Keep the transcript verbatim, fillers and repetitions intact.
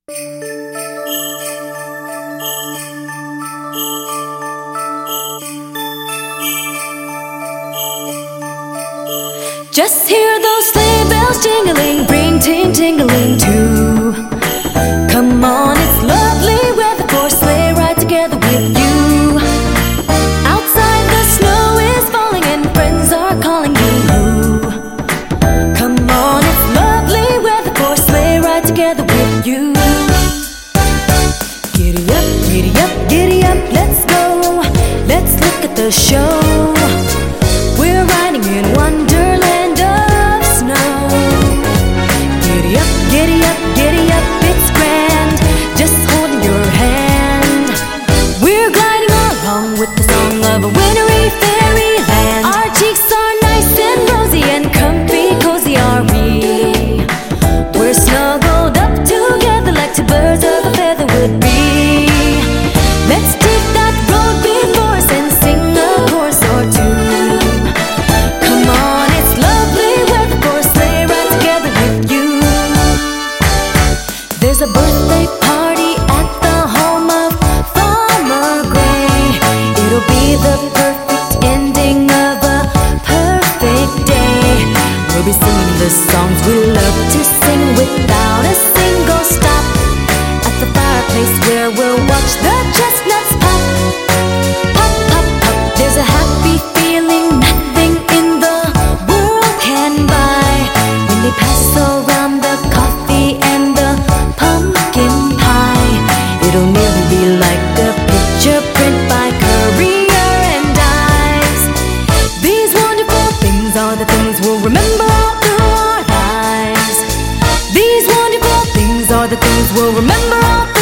Just hear those sleigh bells jingling, ring ting tingling too. Come on, it's lovely weather for a sleigh ride together with you. Outside the snow is falling and friends are calling you. Come on, it's lovely weather for a sleigh ride together with you. Giddy up, giddy up, giddy up, let's go. Let's look at the show. We're riding in wonderland of snow. Giddy up, giddy up, giddy up, it's grand, just holding your hand. We're gliding along with the song of a wintry fairyland. Our cheeks are nice and rosy and comfy, cozy are we. We're snuggled up together like two birds of a feather would be. Let's take that road before us and sing a chorus or two. There's a birthday party at the home of Farmer Gray. It'll be the perfect ending of a perfect day. We'll be singing the songs we love to sing without a single stop at the fireplace where we'll watch the chestnuts pop. Pop, pop, pop. There's a happy feeling nothing in the world can buy when they pass around the coffee and the pumpkin pie. It'll nearly be like a picture print by Currier and Ives. These wonderful things are the things we'll remember all through our lives. These wonderful things are the things we'll remember all through